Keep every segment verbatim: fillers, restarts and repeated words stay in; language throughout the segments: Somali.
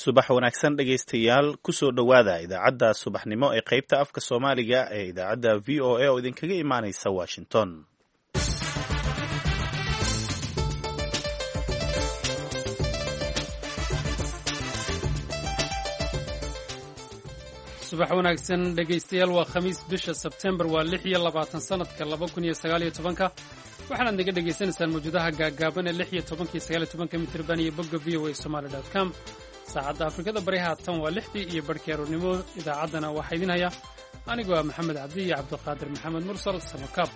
subax wanaagsan dhegaystayaal kusoo dhowaada idaacadda subaxnimo ee qaybta afka soomaaliga ee idaacadda v o a oo idinkaga imaanaysa washington. subax wanaagsan dhegaystayaal waa khamiis bisha sebtembar waa lix iyo labaatan sanadka laba kun iyo sagaal iyo tobanka waxaanaad naga dhegaysanaysaan mawjadaha gaagaaban ee lix iyo tobanka iyo sagaal iyo tobanka mitirban iyo bogga v o a somali dot com saacadda afrikada bari haatan waa lixdii iyo barhkii aroornimo idaacaddana waxaa idin haya anigoo ah maxamed cabdi iyo cabdiqaadir maxamed mursal samakaab.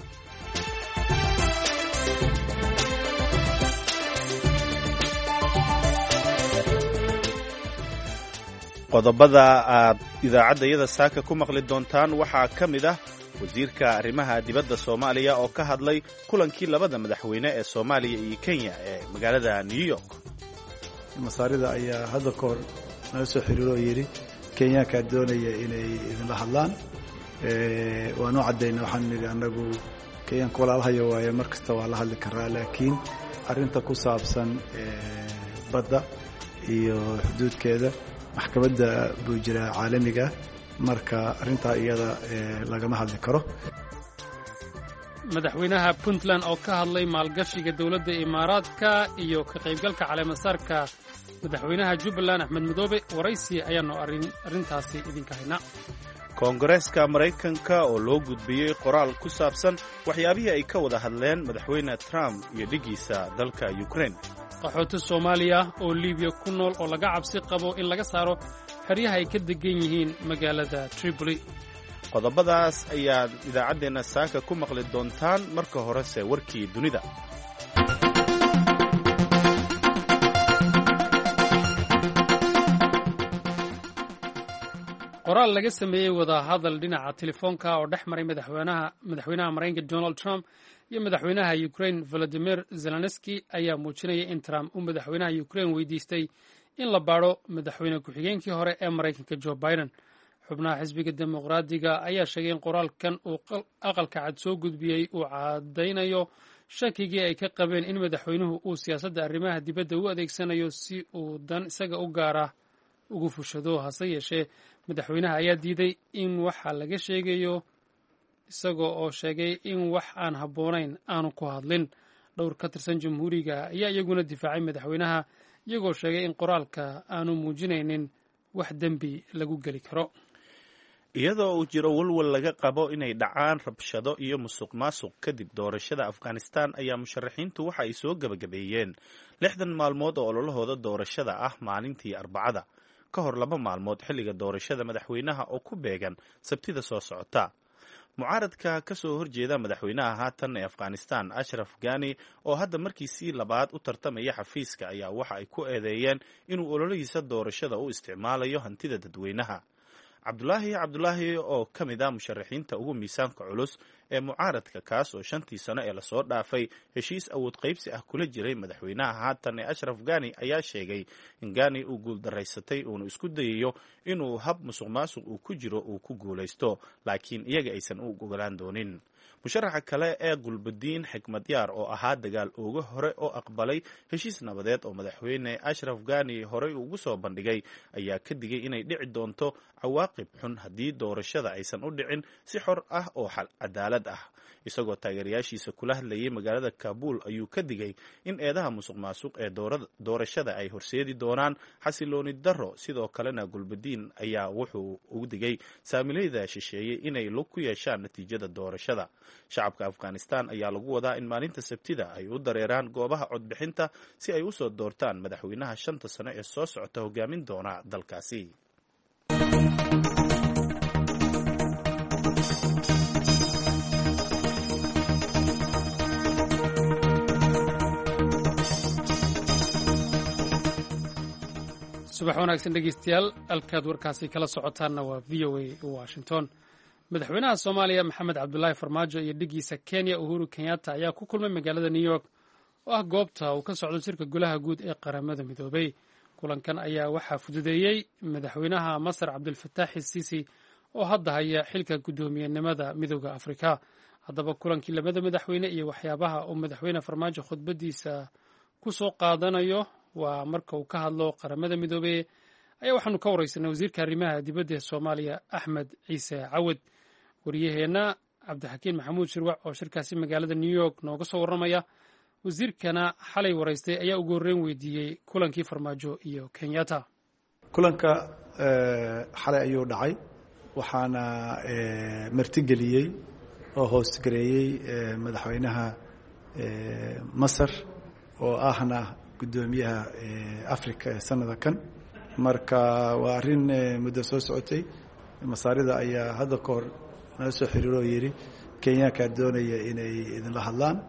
qodobada aad idaacaddayada saaka ku maqli doontaan waxaa ka mid ah wasiirka arrimaha dibadda soomaaliya oo ka hadlay kulankii labada madaxweyne ee soomaaliya iyo kenya ee magaalada new york. masaarida ayaa hadda ka hor nala soo xiriiro oo yidhi kenyaankaa doonaya inay idinla hadlaan waanu caddayna waxaan nidhi annagu kenyaanka walaalahaya waaye mar kasta waa la hadli karaa laakiin arrinta ku saabsan badda iyo xuduudkeeda maxkamadda buu jiraa caalamiga marka arrintaa iyada lagama hadli karo. madaxweynaha puntland oo ka hadlay maalgashiga dowladda imaaraadka iyo ka qaybgalka caleemasaarka madaxweynaha jubbaland axmed madoobe waraysi ayaanu arrintaasi idinka haynaa. koongareeska maraykanka oo loo gudbiyey qoraal ku saabsan waxyaabihii ay ka wada hadleen madaxweyne trump iyo dhigiisa dalka ukraine. qaxooti soomaaliya oo libiya ku nool oo laga cabsi qabo in laga saaro xeryaha ay ka degan yihiin magaalada tripoli. qodobadaas ayaad idaacaddeenna saaka ku maqli doontaan marka horese warkii dunida. qoraal laga sameeyey wadahadal dhinaca telefoonka oo dhex maray madaxweynaha madaxweynaha maraykanka donald trump iyo madaxweynaha ukraine volodimir zelenski ayaa muujinaya in trump uu madaxweynaha ukraine weydiistay in la baadho madaxweyne ku-xigeenkii hore ee maraykanka joe biden. xubnaha xisbiga dimuqraadiga ayaa sheegay in qoraalkan uu aqalka cad soo gudbiyey uu caddaynayo shakigii ay ka qabeen in madaxweynuhu uu siyaasadda arrimaha dibadda u adeegsanayo si uu dan isaga u gaara ugu fushado. hase yeeshee madaxweynaha ayaa diiday in waxa laga sheegayo isagoo oo sheegay in wax aan habboonayn aanu ku hadlin. dhowr ka tirsan jamhuuriga ayaa iyaguna difaacay madaxweynaha iyagoo sheegay in qoraalka aanu muujinaynin wax dembi lagu geli karo. iyadoo uu jiro walwal laga qabo inay dhacaan rabshado iyo musuq maasuq kadib doorashada afghanistan ayaa musharaxiintu waxa ay soo gebagabeeyeen lixdan maalmood oo ololahooda doorashada ah maalintii arbacada ka hor laba maalmood xilliga doorashada madaxweynaha oo ku beegan sabtida soo socota. mucaaradka ka soo horjeeda madaxweynaha haatan ee afghanistan ashraf ghani oo hadda markiisii labaad u tartamaya xafiiska ayaa waxa ay ku eedeeyeen inuu ololihiisa doorashada u isticmaalayo hantida dadweynaha. cabdulaahi cabdulaahi oo ka mid ah musharaxiinta ugu miisaanka culus ee mucaaradka kaas oo shantii sano ee lasoo dhaafay heshiis awood qaybsi ah kula jiray madaxweynaha haatan ee ashraf ghani ayaa sheegay in ghani uu guuldaraysatay uunu isku dayayo inuu hab musuq maasuq uu ku jiro uu ku guulaysto laakiin iyaga aysan u ogolaan doonin. musharaxa kale ee gulbadiin xikmad yaar oo ahaa dagaal ooga hore oo aqbalay heshiis nabadeed oo madaxweyne ashraf ghani horey ugu soo bandhigay ayaa ka digay inay dhici doonto cawaaqib xun haddii doorashada aysan u dhicin si xor ah oo cadaalad ah. isagoo taageerayaashiisa kula hadlayay magaalada kaabul ayuu ka digay in eedaha musuq maasuq ee doorashada ay horseedi doonaan xasilooni darro. sidoo kalena gulbadiin ayaa wuxuu ugu digay saamilayda shisheeyey inay lug ku yeeshaan natiijada doorashada. shacabka afghanistan ayaa lagu wadaa in maalinta sabtida ay u dareeraan goobaha codbixinta si ay usoo doortaan madaxweynaha shanta sano ee soo socota hogaamin doona dalkaasi. subax wanaagsan dhegeystayaal halkaad warkaasi kala socotaanna waa v o a washington. madaxweynaha soomaaliya maxamed cabdulaahi farmaajo iyo dhigiisa kenya uhuru kenyatta ayaa ku kulmay magaalada new york oo ah goobta uu ka socdo shirka golaha guud ee qaramada midoobay. kulankan ayaa waxaa fududeeyey madaxweynaha masar cabdilfataax siisi oo hadda haya xilka guddoomiyenimada midooda afrika. haddaba kulankii labada madaxweyne iyo waxyaabaha uu madaxweyne farmaajo khudbadiisa ku soo qaadanayo waa marka uu ka hadlo qaramada midoobey ayaa waxaanu ka wareysanay wasiirka arrimaha dibadda ee soomaaliya axmed ciise cawad. wariyaheenna cabdixakiin maxamuud shirwac oo shirkaasi magaalada new york nooga soo warramaya. wasiirkana xalay waraystay ayaa ugu horreyn weydiiyey kulankii farmaajo iyo kenyatta. kulanka xalay ayuu dhacay, waxaana martigeliyey oo hoosgareeyey madaxweynaha masar oo ahna guddoomiyaha africa ee sanada kan. marka waa arrin muddo soo socotay. masaarida ayaa hadda ka hor nala soo xiriiro oo yidhi kenyaankaa doonaya inay idinla hadlaan.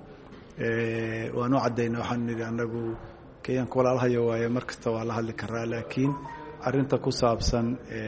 waanu caddayna waxaanu nidhi annagu kenyaanka walaalahayo waaye mar kasta waa la hadli karaa, laakiin arrinta ku saabsan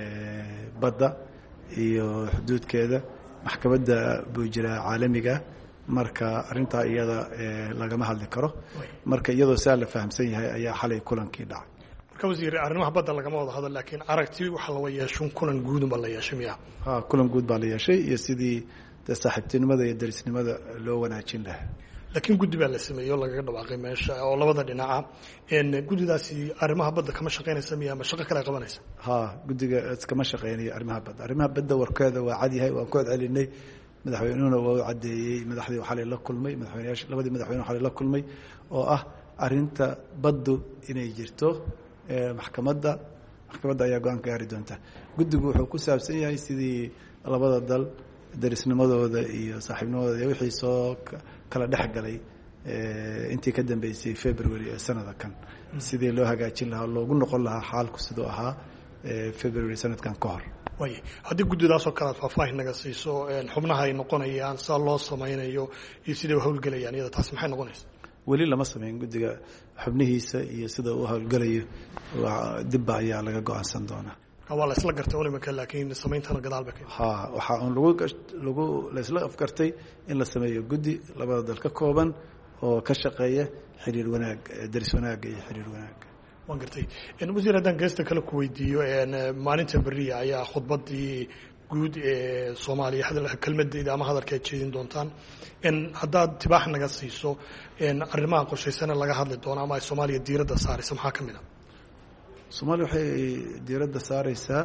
badda iyo xuduudkeeda maxkamadda buu jiraa caalamiga, marka arrintaa iyada lagama hadli karo. marka iyadoo saa la fahamsan yahay ayaa xalay kulankii dhacay. marka wasiir arrimaha badda lagama wada hadal, laakiin aragti waxa la yeesho kulan guud baa la yeeshay miya? ha kulan guud baa la yeeshay iyo sidii saaxiibtinimada iyo darisnimada loo wanaajin lahaa. laakiin guddi baa la sameeyey oo lagaga dhawaaqay meesha oo labada dhinaca. guddidaasi arrimaha badda kama shaqaynaysa miya ama shaqo kale qabanaysa? ha guddiga kama shaqaynayo arrimaha badda. arrimaha badda warkeeda waa cad yahay, waan ku celcelinay. madaxweynuhuna waa u caddeeyey, madaxdii xalay la kulmay, madaxweynayaasha labadii madaxweyne xalay la kulmay oo ah arrinta baddu inay jirto maxkamadda maxkamadda ayaa go-aan ka gaari doonta. guddigu wuxuu ku saabsan yahay sidii labada dal darisnimadooda iyo saaxiibnimadooda iyo wixii soo kala dhex galay intii ka dambeysay february ee sanada kan, sidii loo hagaajin lahaa, loogu noqon lahaa xaalku siduu ahaa february sanadkan ka hor. way haddii guddidaasoo kale aad faahfaahin naga siiso xubnaha ay noqonayaan, saa loo samaynayo iyo siday u howlgelayaan, iyada taasi maxay noqonaysa? weli lama samayn guddiga xubnihiisa iyo sida uu howlgelayo, dibba ayaa laga go-aansan doonaa. waa la isla gartay imika, laakiin samayntana gadaal ba ha waxaa un lagu lagu la isla afgartay in la sameeyo guddi labada dal ka kooban oo ka shaqeeya xiriir wanaag, daris wanaagga iyo xiriir wanaagga. waan gartay. wasiir haddaan geesta kale ku weydiiyo, maalinta beriya ayaa khudbadii guud ee soomaaliya kelmadeeda ama hadalka ay jeedin doontaan. haddaad tibaax naga siiso arrimaha qorshaysana laga hadli doono ama ay soomaaliya diiradda saaraysa maxaa ka mid a? soomaaliya waxay diiradda saaraysaa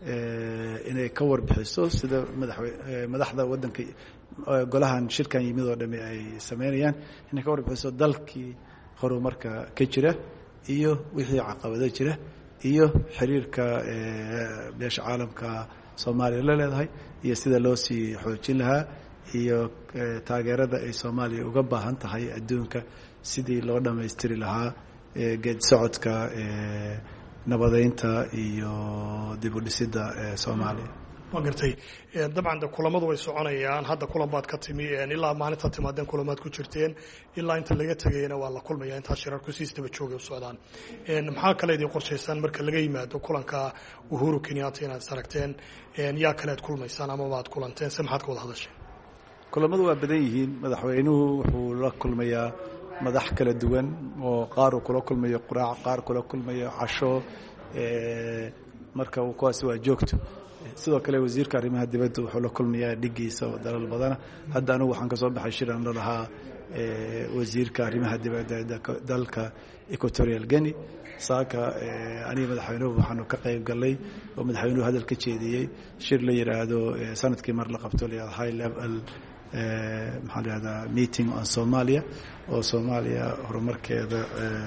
inay ka warbixiso sida madaxwe madaxda waddanka golahan shirkan yimid oo dhami ay sameynayaan, inay ka warbixiso dalkii horumarka ka jira iyo wixii caqabado jira iyo xiriirka beesha caalamka soomaaliya la leedahay iyo sida loo sii xoojin lahaa iyo taageerada ay soomaaliya uga baahan tahay adduunka sidii loo dhammaystiri lahaa geed socodka nabadeynta iyo dib u dhisidda soomaaliya. waan gartay. dabcan de kulamadu way soconayaan. hadda kulan baad ka timi, ilaa maalintaad timaadeen kulamaad ku jirteen, ilaa inta laga tegayna waa la kulmaya, intaa shirarku siis daba joogay u socdaan. maxaa kale idin qorshaysaan marka laga yimaado kulanka uhuru kenyatta inaad is aragteen? yaa kale ad kulmaysaan ama baad kulanteen, se maxaad ka wada hadasheen? kulamadu waa badan yihiin. madaxweynuhu wuxuu la kulmayaa madax kala duwan oo qaar uu kula kulmayo quraac, qaar kula kulmayo casho, marka kuwaasi waa joogto. sidoo kale wasiirka arrimaha dibadda wuxuu la kulmayaa dhigiisa oo dalal badana. hadda anigu waxaan ka soo baxay shir aan la lahaa wasiirka arrimaha dibadda dalka equatorial guinea. saaka aniga madaxweynuhu waxaanu ka qayb galay oo madaxweynuhu hadal ka jeediyey shir la yidhaahdo sanadkii mar la qabto la high level maxaa la yihahdaa meeting on Somalia oo Soomaaliya horumarkeeda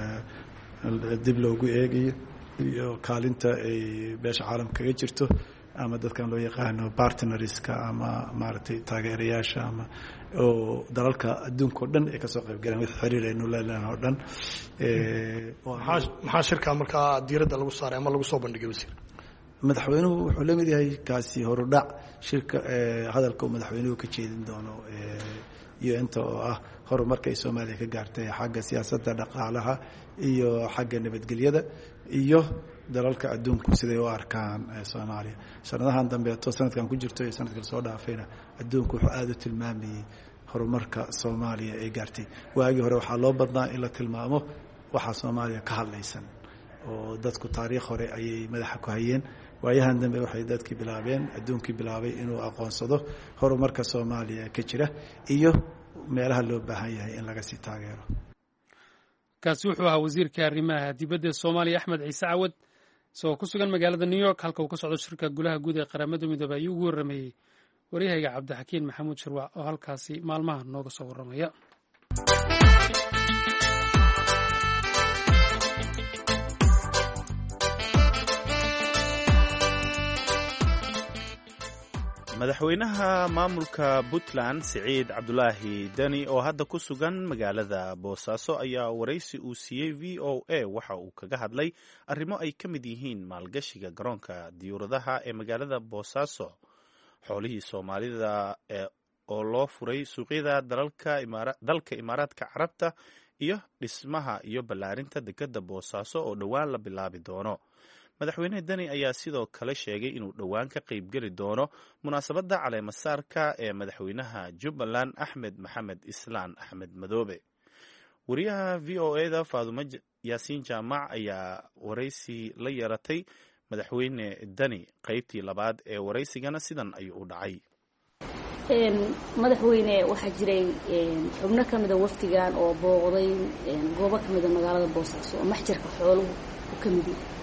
dib loogu eegayo iyo kaalinta ay beesha caalamka kaga jirto ama dadkan loo yaqaano partnerska ama maaragtay taageerayaasha ama oo dalalka adduunka oo dhan ay ka soo qayb galeen wixii xiriir ay nuleelaan oo dhan. maxaa shirka markaa diiradda lagu saaray ama lagu soo bandhigay wasiir? madaxweynuhu wuxuu la mid yahay kaasi horudhac shirka hadalka uu madaxweynuhu ka jeedin doono iyo inta oo ah horumarka ay Soomaaliya ka gaartay xagga siyaasadda, dhaqaalaha iyo xagga nabadgelyada iyo dalalka adduunku siday u arkaan Soomaaliya. sanadahan dambe to sanadkan ku jirto iyo sanadkii soo dhaafayna adduunku wuxuu aad u tilmaamayay horumarka Soomaaliya ay gaartay. waagii hore waxaa loo badnaa in la tilmaamo waxa Soomaaliya ka hadlaysan oo dadku taariikh hore ayay madaxa ku hayeen. waayahan dambe waxay dadkii bilaabeen, adduunkii bilaabay inuu aqoonsado horumarka Soomaaliya ka jira iyo meelaha loo baahan yahay in laga sii taageero. kaasi wuxuu ahaa wasiirka arrimaha dibadda soomaaliya axmed ciise cawad isagoo ku sugan magaalada new york halka uu ka socdo shirka golaha guud ee qaramada midoobey ayuu ugu warrameeyey waryahayga cabdixakiin maxamuud shirwac oo halkaasi maalmaha nooga soo warramaya. madaxweynaha maamulka puntland siciid cabdulaahi deni oo hadda ku sugan magaalada boosaaso ayaa waraysi uu siiyey v o a waxa uu kaga hadlay arrimo ay ka mid yihiin maalgashiga garoonka diyuuradaha ee magaalada boosaaso, xoolihii soomaalida oo loo furay suuqyada dalka imaaraadka carabta iyo dhismaha iyo ballaarinta dekedda boosaaso oo dhowaan la bilaabi doono. madaxweyne deni ayaa sidoo kale sheegay inuu dhowaan ka qaybgeli doono munaasabadda caleemasaarka ee madaxweynaha jubbaland axmed maxamed islaan axmed madoobe. wariyaha v o eda faadumo yaasiin jaamac ayaa waraysi la yeelatay madaxweyne deni. qaybtii labaad ee waraysigana sidan ayuu u dhacay. madaxweyne waxaa jiray xubno ka mida wafdigan oo booqday goobo ka mida magaalada boosaaso oo maxjarka xooluhu u ka mid yahay.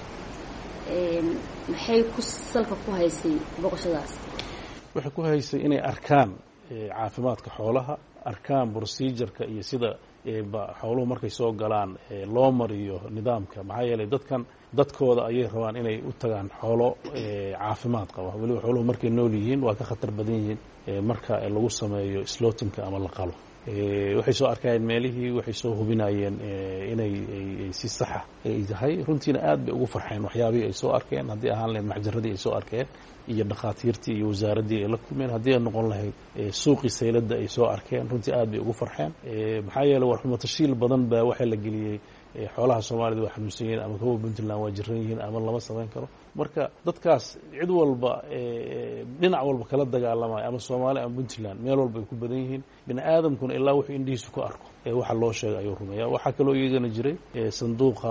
maxay ku salka ku haysay boqoshadaas? waxay ku haysay inay arkaan caafimaadka xoolaha, arkaan procedureka iyo sida xooluhu markay soo galaan loo mariyo nidaamka. maxaa yeelay dadkan dadkooda ayay rabaan inay u tagaan xoolo caafimaad qaba. weliba xooluhu markay nool yihiin waa ka khatar badan yihiin marka lagu sameeyo slootinka ama la qalo. waxay soo arkayeen meelihii, waxay soo hubinayeen inay si saxa ay tahay. runtiina aad bay ugu farxeen waxyaabihii ay soo arkeen, haddii ahaan lahayd maxjaradii ay soo arkeen iyo dhakhaatiirtii iyo wasaaraddii ay la kulmeen, haddii ay noqon lahayd suuqii sayladda ay soo arkeen. runtii aad bay ugu farxeen. maxaa yeeley war xumatashiil badan baa waxaa la geliyey xoolaha soomaalida waa xanuunsan yihiin ama kuwa puntland waa jiran yihiin ama lama samayn karo. marka dadkaas cid walba dhinac walba kala dagaalamaya ama soomaali ama puntland meel walba ay ku badan yihiin. bini aadamkuna ilaa wuxuu indhihiisu ku arko waxa loo sheegay ayuu rumeeya. waxaa kaloo iyagana jiray sanduuqa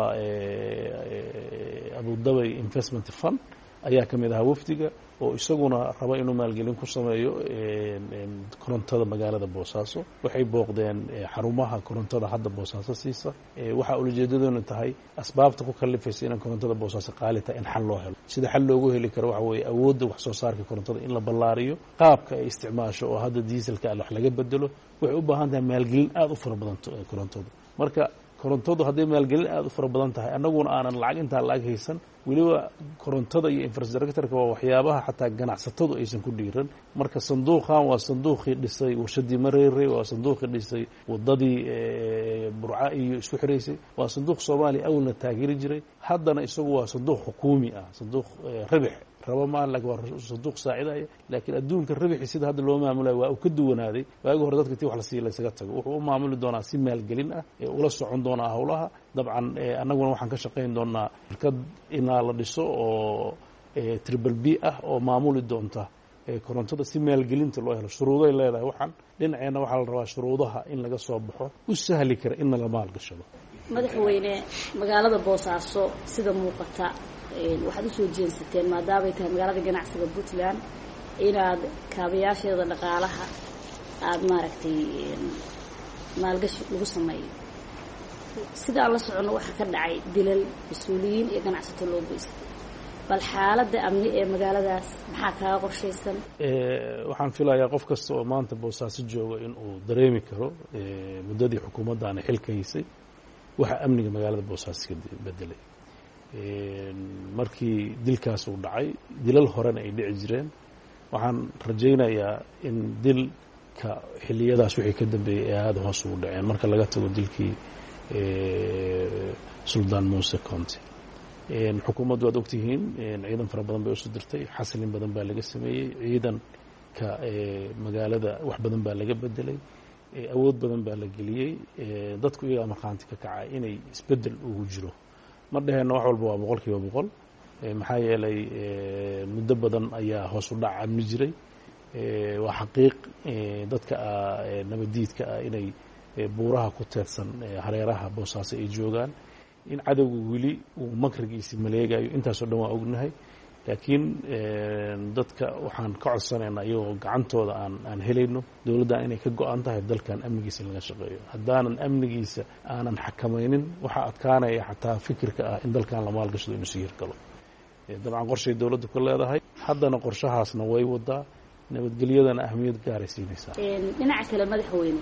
abudabay investment fund ayaa ka mid ahaa wafdiga oo isaguna raba inuu maalgelin ku sameeyo korontada magaalada boosaaso. waxay booqdeen xarumaha korontada hadda boosaaso siisa. waxaa ulajeedadoona tahay asbaabta ku kalifaysa inaan korontada boosaaso qaalita in xal loo helo. sida xal loogu heli karo waxa weeye awoodda wax soo saarka korontada in la ballaariyo, qaabka ay isticmaasho oo hadda diiselka wax laga bedelo. waxay u baahan tahay maalgelin aada u fara badan korontadu. marka korontadu hadday maalgelin aada u fara badan tahay annaguna aanan lacag intaa lacag haysan, weliba korontada iyo infrastructureka waa waxyaabaha xataa ganacsatadu aysan ku dhiiran. marka sanduuqan waa sanduuqii dhisay warshadii mareere, waa sanduuqii dhisay wadadii burca iyo isku xiraysay, waa sanduuq soomaaliya awalna taageeri jiray. haddana isagu waa sanduuq xukuumi ah, sanduuq rabix raba maaha, laakiin waa sanduuq saacidaya. laakiin adduunka rabixi sida hadda loo maamulayo waa uu ka duwanaaday. waagi hore dadka tii wax la siiya laysaga tago. wuxuu u maamuli doonaa si maalgelin ah, ula socon doonaa howlaha. dabcan annaguna waxaan ka shaqayn doonaa shirkad inaa la dhiso oo triple b ah oo maamuli doonta korontada si maalgelinta loo helo. shuruuday leedahay waxaan dhinaceenna waxaa la rabaa shuruudaha in laga soo baxo u sahli kara inna la maalgashado. madaxweyne, magaalada boosaaso sida muuqata waxaad u soo jeensateen maadaamay tahay magaalada ganacsiga puntland inaad kaabayaasheeda dhaqaalaha aada maaragtay maalgashi lagu sameeyo. sida aan la soconno waxaa ka dhacay dilal mas-uuliyiin iyo ganacsato loo geystay. bal xaaladda amni ee magaaladaas maxaa kaaga qorshaysan? waxaan filayaa qof kasta oo maanta boosaaso jooga in uu dareemi karo muddadii xukuumaddaana xilka haysay waxa amniga magaalada boosaaso ka bedelay. markii dilkaas uu dhacay, dilal horena ay dhici jireen. waxaan rajaynayaa in dilka xilliyadaas wixii ka dambeeyey ee aada hoos ugu dhaceen marka laga tago dilkii suldaan muuse conte. xukuumaddu waad ogtihiin ciidan fara badan bay usoo dirtay, xasilin badan baa laga sameeyey, ciidanka magaalada wax badan baa laga bedelay, awood badan baa la geliyey. dadku iyagaa markhaanti ka kacay inay isbedel ugu jiro. ma dhaheenna wax walba waa boqol kiiba boqol. maxaa yeelay muddo badan ayaa hoos u dhac amni jiray. waa xaqiiq dadka nabadiidka ah inay buuraha ku teedsan hareeraha boosaaso ay joogaan, in cadowga weli uu makrigiisi maleegayo. intaasoo dhan waa ognahay. laakiin dadka waxaan ka codsanaynaa iyagoo gacantooda aan aan helayno dowladdan inay ka go-an tahay dalkan amnigiisa in laga shaqeeyo. haddaanan amnigiisa aanan xakamaynin waxaa adkaanaya xataa fikirka ah in dalkan la maalgashado inuu sii hirgalo. dabcan qorshay dowladdu ka leedahay, haddana qorshahaasna way wadaa, nabadgelyadana ahmiyad gaaray siinaysaa. dhinaca kale madaxweyne,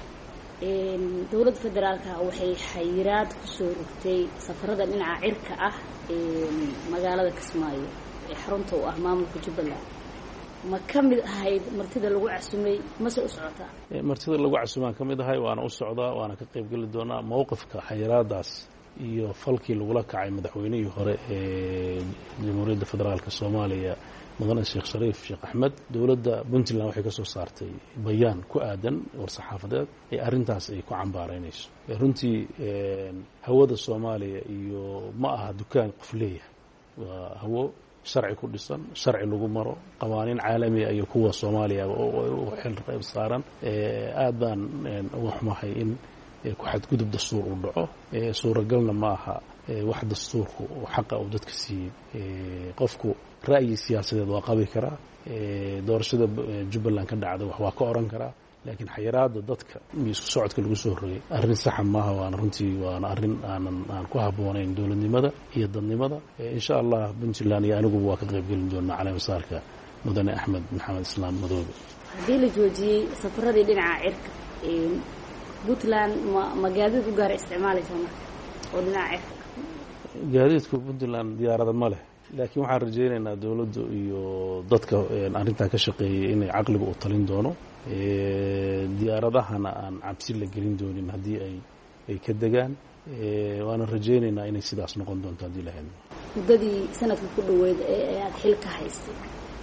dowladda federaalka waxay xayiraad kusoo rogtay safarada dhinaca cirka ah magaalada Kismaayo ee xarunta u ah maamulka Jubbaland. ma ka mid ahayd martida lagu casumay mase u socotaa? martida lagu casumaan ka mid ahay, waana u socdaa, waana ka qayb geli doonaa. mowqifka xayiraadaas iyo falkii lagula kacay madaxweynihii hore ee jamhuuriyadda federaalka Soomaaliya mudane Sheekh Shariif Sheekh Axmed, dowladda Puntland waxay ka soo saartay bayaan ku aadan war-saxaafadeed ee arrintaas ay ku cambaaraynayso. runtii hawada Soomaaliya iyo ma aha dukaan qof leeyahay, waa hawo sharci ku dhisan, sharci lagu maro, qawaaniin caalami ah iyo kuwa Soomaaliya oo xil qayb saaran. aad baan uga xumahay in ku xadgudub dastuur uu dhaco, suuragalna ma aha wax dastuurku xaqa uu dadka siiyey. qofku ra'yi siyaasadeed waa qabi karaa, doorashada Jubbaland ka dhacda wax waa ka oran karaa, laakiin xayiraada dadka iyo isku socodka lagu soo rogay arrin saxa maaha. waana runtii waana arrin aanan aan ku habboonayn dowladnimada iyo dadnimada. insha allah Puntland iyo anigu waa ka qayb gelin doonaa caleemasaarka mudane Axmed Maxamed Islaam Madoobe. haddii la joojiyey safaradii dhinaca cirka, Puntland ma ma gaadiid u gaar isticmaalaysa marka oo dhinaca cirka? gaadiidku Puntland diyaarada ma leh, laakiin waxaan rajaynaynaa dowladdu iyo dadka arrintan ka shaqeeyay inay caqliga u talin doono. diyaaradahana aan cabsi la gelin doonin haddii ay ay ka degaan. waana rajaynaynaa inay sidaas noqon doonto haddii la helo. muddadii sanadka ku dhaweyd ee aad xil ka haystay,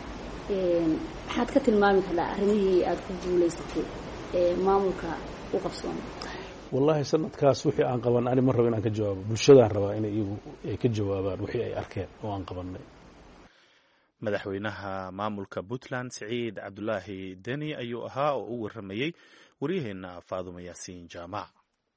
maxaad ka tilmaami kartaa arrimihii aad ku guulaysatay ee maamulka u qabsoomay? wallahi sanadkaas wixii aan qaban ani ma rabo inaan ka jawaabo, bulshadaan rabaa inay iyagu ay ka jawaabaan wixii ay arkeen oo aan qabanay. madaxweynaha maamulka Puntland Siciid Cabdulaahi Deni ayuu ahaa oo u waramayey waryaheena Faadumo Yaasiin Jaamac.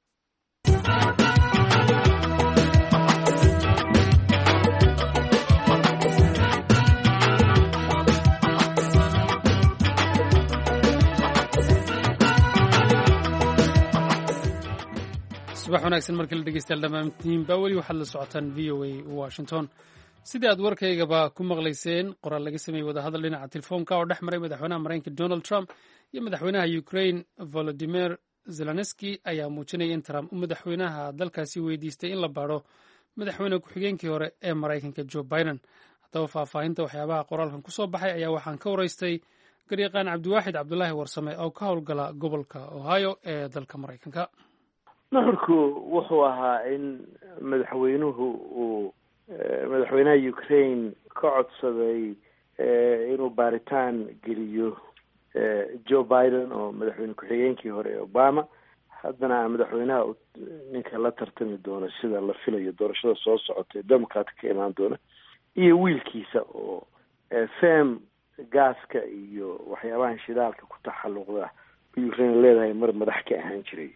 subax wanaagsan markii la dhegeystayaal dhammaantiinba weli waxaad la socotaan v o a Washington. sidii aad warkaygaba ku maqlayseen, qoraal laga sameeyey wadahadal dhinaca telefoonka oo dhex maray madaxweynaha maraykanka Donald Trump iyo madaxweynaha Ukraine Volodymyr Zelensky ayaa muujinaya in Trump uu madaxweynaha dalkaasi weydiistay in la baadho madaxweyne ku-xigeenkii hore ee maraykanka Joe Biden. haddaba faahfaahinta waxyaabaha qoraalkan kusoo baxay ayaa waxaan ka waraystay garyaqaan cabdiwaaxid cabdulaahi warsame oo ka howlgala gobolka Ohio ee dalka maraykanka. nuxurku wuxuu ahaa in madaxweynuhu uu madaxweynaha Ukraine ka codsaday inuu baaritaan geliyo Joe Biden oo madaxweyne ku-xigeenkii hore Obama, haddana madaxweynaha ninka la tartami doona sida la filayo doorashada soo socota ee Democratic ka imaan doona, iyo wiilkiisa oo fem gaaska iyo waxyaabahan shidaalka ku taxalluqda Ukraine leedahay mar madax ka ahaan jiray.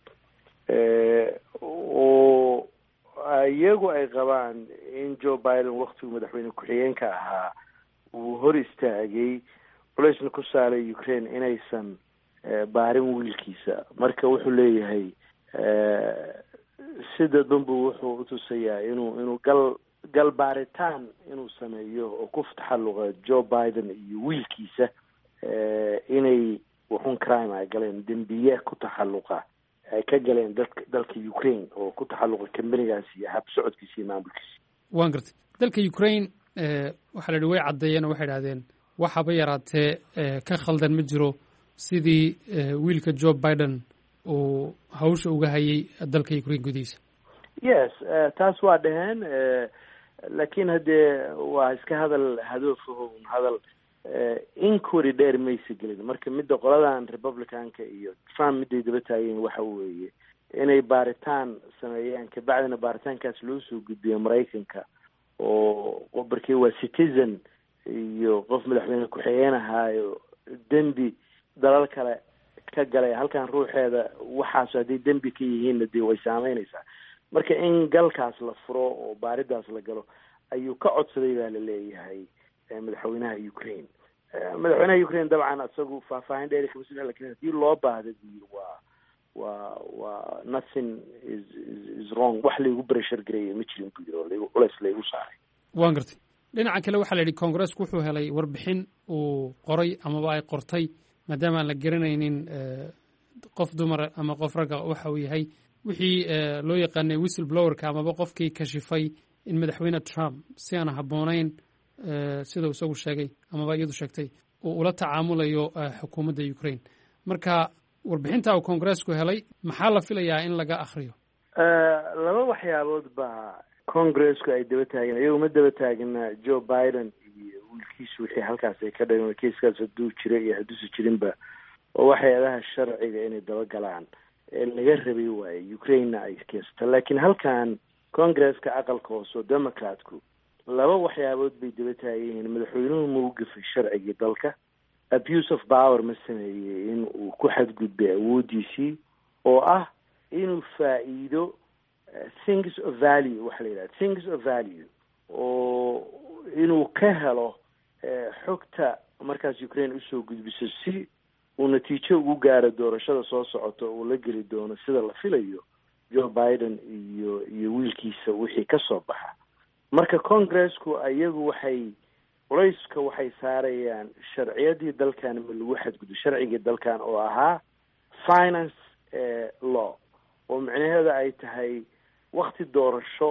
oo iyagu ay qabaan in Joe Biden waqtigu madaxweyne ku-xigeenka ahaa uu hor istaagay culaysna ku saaray Ukraine inaysan baarin wiilkiisa. marka wuxuu leeyahay sida dambu wuxuu utusayaa inuu inuu gal gal baaritaan inuu sameeyo oo ku taxalluqa Joe Biden iyo wiilkiisa inay wuxuun crime ay galeen, dembiye ku taxalluqa ay ka galeen dalka dalka Ukraine oo ku taxalluqa kambanigaasi iyo hab socodkiisa iyo maamulkiisa. waan gartay dalka Ukraine waxa la dhaway cadeeyeen oo waxay yiraahdeen waxaba yaraatee ka khaldan ma jiro sidii wiilka Joe Biden oo hawsha uga hayay dalka Ukraine gudihiisa. yes taas waa dhaheen, laakiin hadee waa iska hadal hadafo hadal inquiry dheer maysa gelin. marka midda qoladan Republicanka iyo Trump midday daba taageen waxa weeye inay baaritaan sameeyaan, kabacdina baaritaankaas loo soo gudbiyo Maraykanka oo qobarkii waa citizen iyo qof madaxweyne ku-xigeen ahaayo dembi dalal kale ka galay. halkan ruuxeeda waxaas hadday dembi ka yihiinna dee way saameynaysaa. marka in galkaas la furo oo baaridaas la galo ayuu ka codsaday baa la leeyahay madaxweynaha ukraine madaxweynaha ukraine dabcan isagu faahfaahin dheeri kama soo lakin hadii loo baahdo waa waa waa nothing is is wrong wax laygu pressure gareeyay ma jirin buu yiri oo laygu culays laygu saaray waan gartay dhinaca kale waxaa la yidhi congressku wuxuu helay warbixin uu qoray amaba ay qortay maadaama aan la garanaynin qof dumar ama qof ragga waxa uu yahay wixii loo yaqaanay whistle blowerka amaba qofkii kashifay in madaxweyne Trump si aan habboonayn sida uu isagu sheegay amaba iyadu sheegtay uu ula tacaamulayo xukuumadda Ukraine marka warbixinta uu congressku helay maxaa la filayaa in laga akhriyo laba waxyaabood baa congressku ay daba taageen iyagu ma daba taagina Joe Biden iyo wiilkiisu wixii halkaas ay ka dhigeen kiiskaas hadduu jiro iyo hadduusan jirinba oo waxyaalaha sharciga inay daba galaan ee laga rabay waaye Ukraine ay keesta laakiin halkan congresska aqalka hoose democratku laba waxyaabood bay daba taageen madaxweynuhu ma u gafay sharciga dalka abuse of power ma sameeyey in uu ku xadgudbay awoodiisii oo ah inuu faa'iido things of value waxa la yidhaha things of value oo inuu ka helo xogta markaas Ukraine usoo gudbiso si uu natiijo ugu gaaro doorashada soo socota uu la geli doono sida la filayo Joe Biden iyo iyo wiilkiisa wixii ka soo baxa marka congressku ayagu waxay culayska waxay saarayaan sharciyadii dalkan ma lagu xadgudbo sharcigii dalkan oo ahaa finance law oo macnaheedu ay tahay waqti doorasho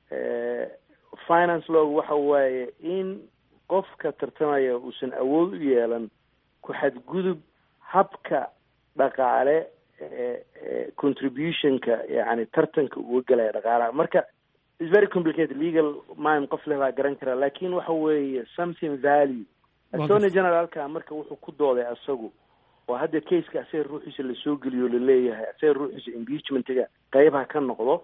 finance law waxa waaye in qofka tartamaya uusan awood u yeelan ku xadgudub habka dhaqaale contributionka yani tartanka uga galaya dhaqaalaha marka it's very complicated legal mime qof leh baa garan kara laakiin waxa weeye something value attorney generalka marka wuxuu ku dooday asagu oo hadda caseka asaga ruuxiisa lasoo geliyo laleeyahay asaga ruuxiisa impeachmentiga qaybaha ka noqdo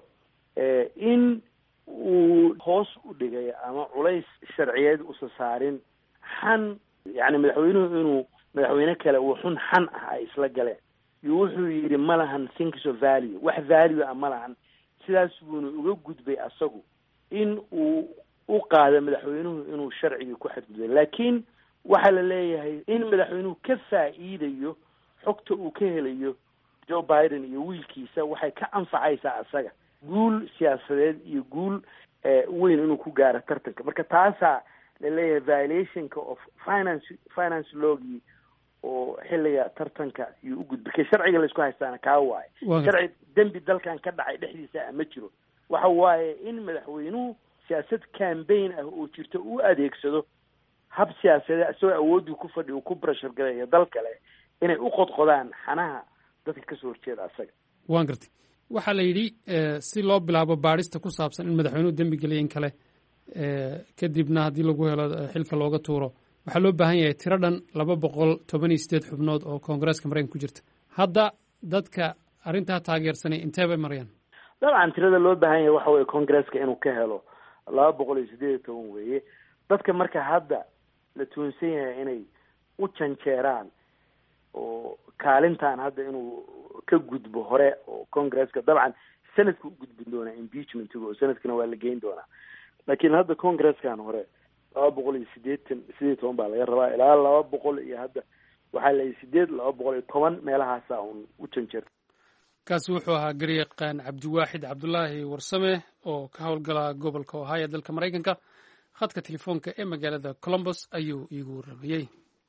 in uu hoos u dhigay ama culays sharciyeed usa saarin xan yani madaxweynuhu inuu madaxweyne kale uu xun xan ah ay isla galeen iyo wuxuu yidhi ma lahan things of value wax value ah ma lahan sidaas buuna uga gudbay asagu in uu u qaado madaxweynuhu inuu sharcigii ku xadgudbay laakiin waxaa la leeyahay in madaxweynuhu ka faa'iidayo xogta uu ka helayo Joe Biden iyo wiilkiisa waxay ka anfacaysaa asaga guul siyaasadeed iyo guul weyn inuu ku gaaro tartanka marka taasaa la leeyahay violationka of finance finance lawgii oo xilliga tartanka iyo u gudbay sharciga la isku haystaana kaa waaye sharci dembi dalkan ka dhacay dhexdiisa ma jiro waxa waaye in madaxweynuhu siyaasad campaign ah oo jirto uu adeegsado hab siyaasadeed isagoo awoodii ku fadhi uu ku pressure gareeyo dal kale inay u qodqodaan xanaha dadka ka soo horjeeda asaga waan gartay waxaa la yidhi si loo bilaabo baadhista ku saabsan in madaxweynuhu dembi geliyay in kale kadibna haddii lagu helo xilka looga tuuro waxaa loo baahan yahay tiro dhan laba boqol toban iyo sideed xubnood oo koongareeska maraykanka ku jirta hadda dadka arrintaa taageersanay intee bay marayaan dabcan tirada loo baahan yahay waxa weye koongareeska inuu ka helo laba boqol iyo sideed iyo toban weeye dadka marka hadda la tuunsan yahay inay u janjeeraan oo kaalintan hadda inuu ka gudbo hore oo koongareeska dabcan sanadka u gudbin doonaa impeachmentiga oo sanadkana waa la geyn doonaa laakiin hadda koongareeskan hore laba boqol iyo sideetan sideed iyo toban baa laga rabaa ilaa laba boqol iyo hadda waxaa la sideed laba boqol iyo toban meelahaasa un u janjeer kaasi wuxuu ahaa garyaqaan cabdiwaaxid cabdulaahi warsame oo ka howlgala gobolka ohio ee dalka maraykanka khadka telefoonka ee magaalada columbus ayuu iigu waramayey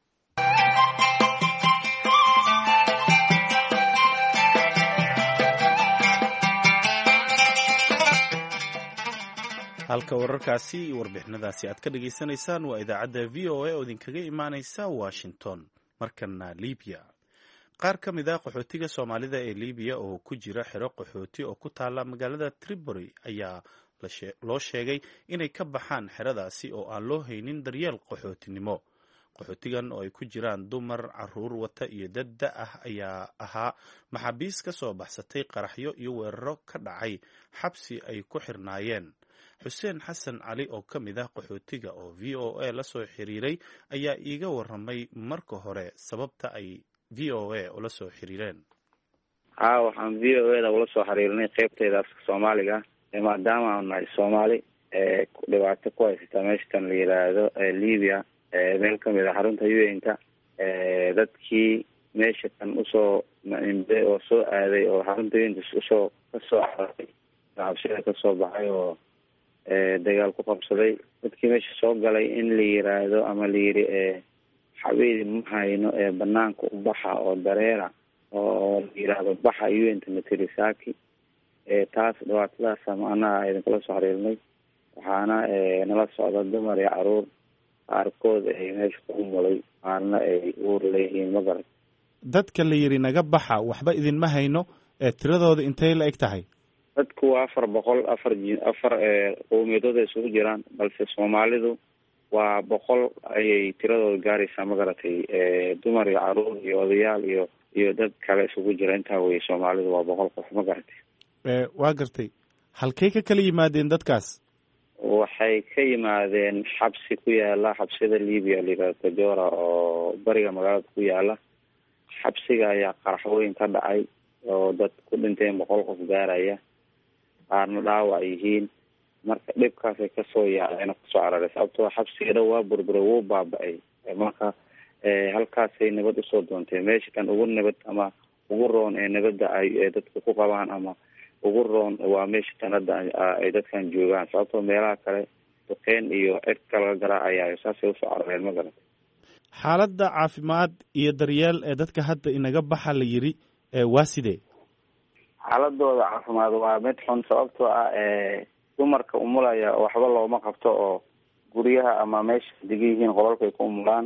halka wararkaasi iyo warbixinadaasi aad ka dhagaysanaysaan waa idaacadda v o a oo idinkaga imaanaysa washington markana libiya qaar ka mid ah qaxootiga soomaalida ee libiya oo ku jira xero qaxooti oo ku taala magaalada tripoli ayaa loo sheegay inay ka baxaan xeradaasi oo aan loo haynin daryeel qaxootinimo qaxootigan oo ay ku jiraan dumar caruur wata iyo dad da ah ayaa ahaa maxaabiis ka soo baxsatay qaraxyo iyo weeraro ka dhacay xabsi ay ku xirnaayeen xuseen xasan cali oo ka mid ah qaxootiga oo v o a la soo xiriiray ayaa iiga waramay marka hore sababta ay v o a ula soo xiriireen haa waxaan v o a da ula soo xiriirnay qaybteeda afka soomaaliga maadaama aan nahay soomaali dhibaato ku haysata meeshatan la yiraahdo Libya meel kamid ah xarunta U N-ta dadkii meesha tan usoo maimbe oo soo aaday oo xarunta U N-ta usoo kasoo aaday cabsida kasoo baxay oo dagaal ku qabsaday dadkii meesha soo galay in la yiraahdo ama la yiri xaweedi ma hayno ee banaanka u baxa oo dareera oo la yiraahdo baxa U N-ta Matirisaki taas dhibaatadaas macnaha aydan kala soo xiriirnay waxaana nala socda dumar iyo caruur qaarkood ay meesha ku umulay qaarna ay uur leeyihiin ma garan dadka la yiri naga baxa waxba idinma hayno tiradooda intay la eg tahay dadku waa afar boqol afar afar qowmiyadooda isugu jiraan balse Soomaalidu waa boqol ayay tiradooda gaaraysaa ma garatay dumar iyo caruur iyo odayaal iyo iyo dad kale isugu jira intaa way Soomaalidu waa boqol qof ma garatay waa gartay halkay ka kala yimaadeen dadkaas waxay ka yimaadeen xabsi ku yaala xabsida Libya liga Tajora oo bariga magaalada ku yaala xabsiga ayaa qaraxooyin ka dhacay oo dad ku dhinteen boqol qof gaaraya qaarna dhaawac yihiin marka dhibkaas ay kasoo yaaceen kasoo cararay sababtoo xabsiga waa burbura wuu baaba'ay marka halkaasay nabad usoo doontay meesha kan ugu nabad ama ugu roon ee nabadda ay dadku ku qabaan ama ugu roon waa meesha tan hadda ay dadkan joogaan sababtoo meelaha kale duqeyn iyo cirka laga garaacayaa saasay usoo carareen ma garata xaaladda caafimaad iyo daryeel ee dadka hadda inaga baxa la yiri waa sidee xaaladooda caafimaad waa mid xun sababtoo ah dumarka umulaya waxba looma qabto oo guryaha ama meesha degan yihiin qolalkay ku umulaan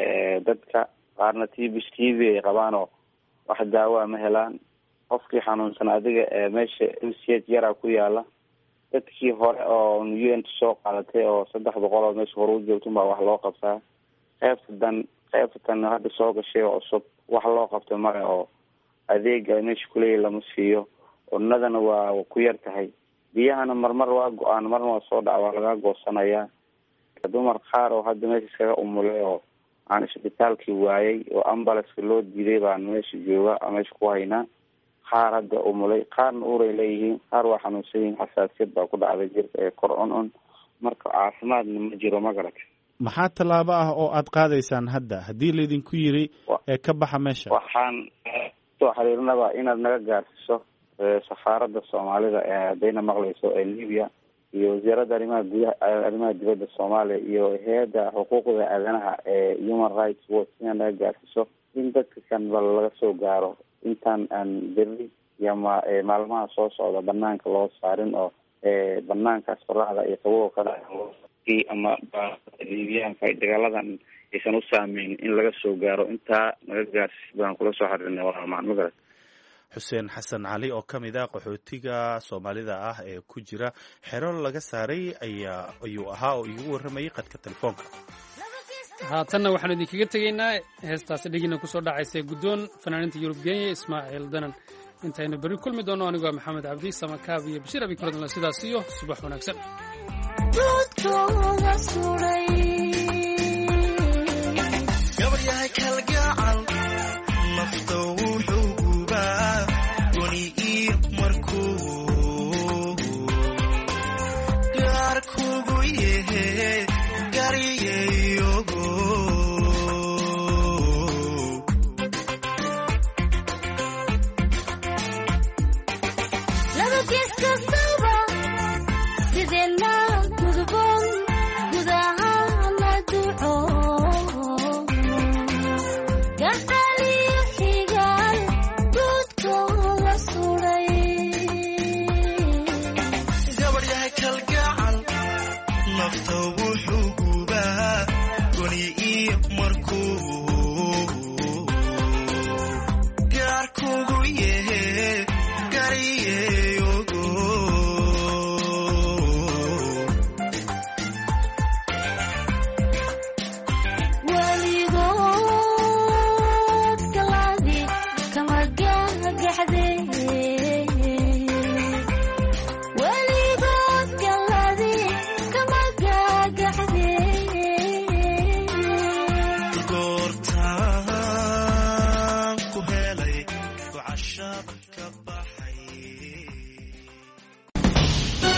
dadka qaarna T B T V ay qabaan oo wax daawo ma helaan qofkii xanuunsan adiga meesha M C H yara ku yaala dadkii hore oo U N soo qaadatay oo saddex boqol oo meesha hore u joogto ma wax loo qabtaa qaybtan qaybtan hadda soo gashay oo cusub wax loo qabto ma oo adeega meesha kulay lama siiyo oo nadana waa ku yar tahay biyahana marmar waa go'aan marna waa soo dhacaa laga goosanaya dumar qaar oo hadda meesha iskaga umulay oo aan isbitaalkii waayay oo ambulance loo diiday baan meesha jooga ama meesha ku haynaa qaar hadda umulay qaarna uuray leeyihiin qaar waa xanuunsan yihiin xasaasiyad baa ku dhacday jirka ee kor un un marka caafimaadna ma jiro ma garatay maxaa tallaabo ah oo aad qaadaysaan hadda haddii laydinku yiri ee ka baxa meesha waxaan soo xiriirnaba inaad naga gaarsiiso safaaradda Soomaalida ee hadayna maqlayso ee Libya iyo wasaaradda arrimaha gudaha arrimaha dibadda Soomaaliya iyo hay'adda xuquuqda aadanaha ee Human Rights Watch inaad naga gaarsiiso in dadka kan laga soo gaaro intaan aan berri iyo maalmaha soo socda banaanka loo saarin oo banaankaas qorraxda iyo qabowga ka dhaca ama Libyaanka dagaaladan aysan u saameyn in laga soo gaaro intaa naga gaarsiis baan kula soo xiriirnay waa macno gaar Xuseen Xasan Cali oo kamid ah qaxootiga Soomaalida ah ee ku jira xero laga saaray ayaa ayuu ahaa oo igu waramayay qadka telefoonka haatanna waxaan idinkaga tegaynaa heestaasi dhigina kusoo dhacaysay guddoon fanaaniinta Yurub Kenya Ismaaciil Danan intayna bari kulmi doono anigoo Maxamed Cabdi Samakaab iyo Bashir Abi Kuradna sidaas iyo subax wanaagsan gabaryahay kalgacal nafta wuxuu gubaa goni iyo markuu gaarku